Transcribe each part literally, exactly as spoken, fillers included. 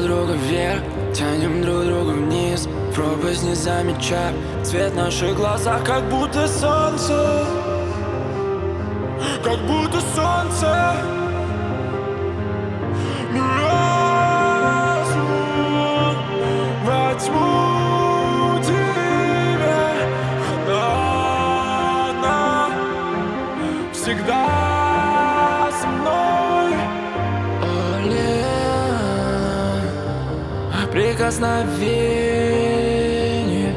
друга вверх, тянем друг друга вниз, в пропасть не замечая цвет в наших глазах, как будто солнце, как будто солнце. Во тьму тебя, она всегда со мной. Оле, прикосновение,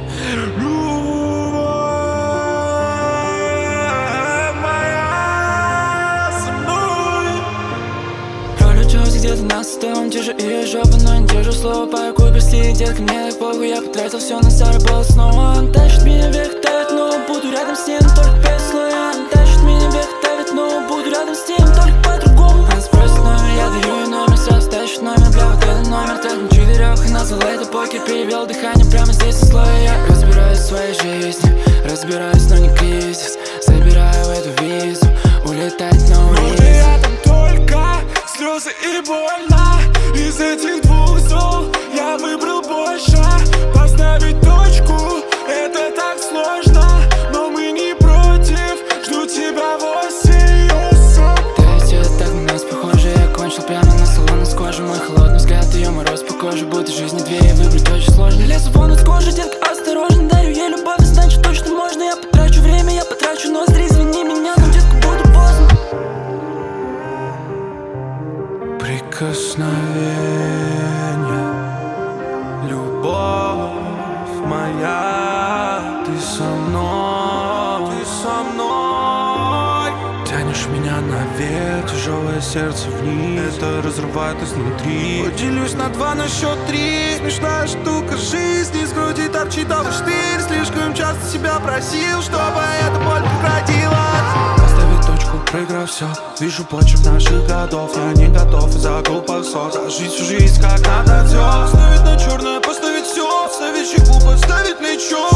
любовь моя со мной. Пролечусь где-то на сотом, тише и жопу, но не держу слово. Парку прости, детка, мне так похуй, я потратил все на заработал снова. Он тащит меня вверх, давит, но буду рядом с ним, только без слоя. Он тащит меня вверх, давит, но буду рядом с ним, только по-другому. Она спросит номер, я даю ей номер, сразу тащит номер, бля, вот этот номер. Так на четырех и назвал это покер, перевел дыхание прямо здесь со слоя. Я разбираюсь в своей жизни, разбираюсь, но не кризис. Забираю эту визу, улетать на улицу. Может, я там только слезы и больно. Из этих двух зол я выбрал больше. Поставить точку, это так сложно, но мы не против, жду тебя в осенью. Ты идет так на нас похоже, я кончил прямо на салон с кожи. Мой холодный взгляд, ее мороз по коже, будто жизни две и выбрать очень сложно. Лезу вон из кожи, детка, осторожно, дарю ей любовь, значит точно можно. Я потрачу время, я потрачу ноздри, извини меня, но детка, буду поздно. Прикосновение, любовь моя, ты со мной, ты со мной. Тянешь меня наверх, тяжелое сердце вниз, это разрывает изнутри. Поделюсь на два, на счет три. Смешная штука жизни, с груди торчит алыштырь. Слишком часто себя просил, чтобы эта боль прекратилась. Поставить точку, проиграв все, вижу почерк наших годов. Я не готов из-за глупых сот зажить всю жизнь, как надо все. Ставить на черное, поставить все, ставить чеку, подставить плечо.